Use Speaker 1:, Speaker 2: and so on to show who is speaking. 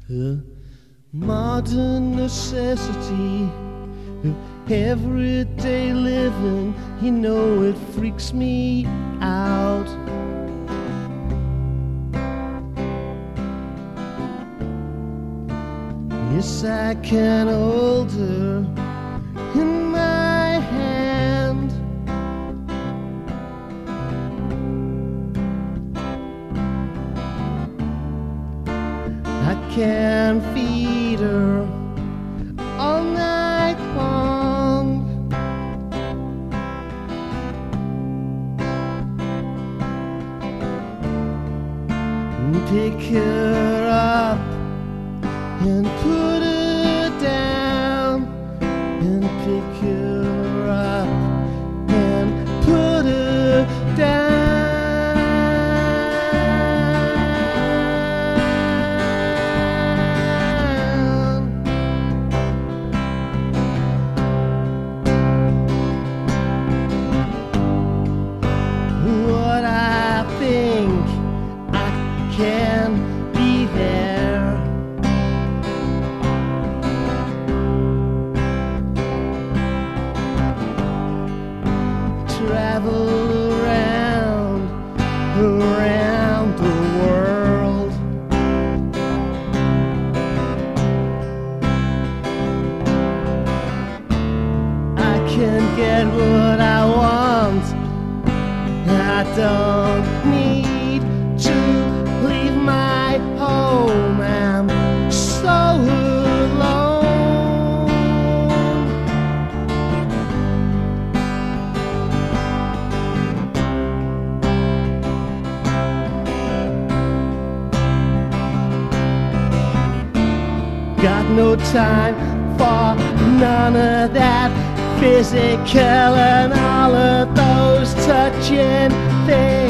Speaker 1: The modern necessity of everyday living, you know it freaks me out. Yes, I can hold her in my hand. I can feed her all night long. Pick her up and put her down, and pick her up and put her down. What I think I can be there. Travel around the world. I can get what I want. I don't need to leave my home. I'm so alone. Got no time for none of that physical and all of those touching things.